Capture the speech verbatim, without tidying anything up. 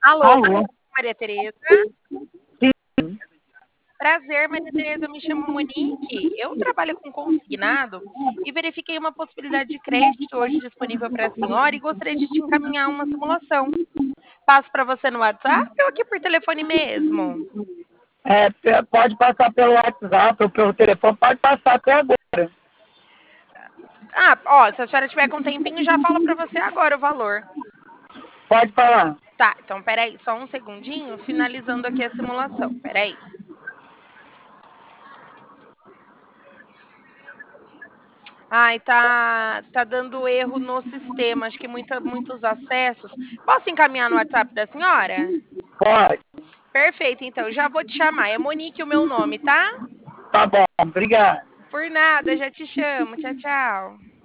Alô, Alô? Maria Tereza. Sim. Prazer, Maria Tereza, eu me chamo Monique. Eu trabalho com consignado e verifiquei uma possibilidade de crédito hoje disponível para a senhora e gostaria de te encaminhar uma simulação. Passo para você no WhatsApp ou aqui por telefone mesmo? É, pe- pode passar pelo WhatsApp ou pelo telefone, pode passar até agora. Ah, ó, se a senhora tiver com um tempinho, já falo para você agora o valor. Pode falar. Tá, então peraí, só um segundinho, finalizando aqui a simulação. Peraí. Ai, tá, tá dando erro no sistema, acho que muita, muitos acessos. Posso encaminhar no WhatsApp da senhora? Pode. Perfeito, então, já vou te chamar. É Monique o meu nome, tá? Tá bom, obrigado. Por nada, já te chamo. Tchau, tchau.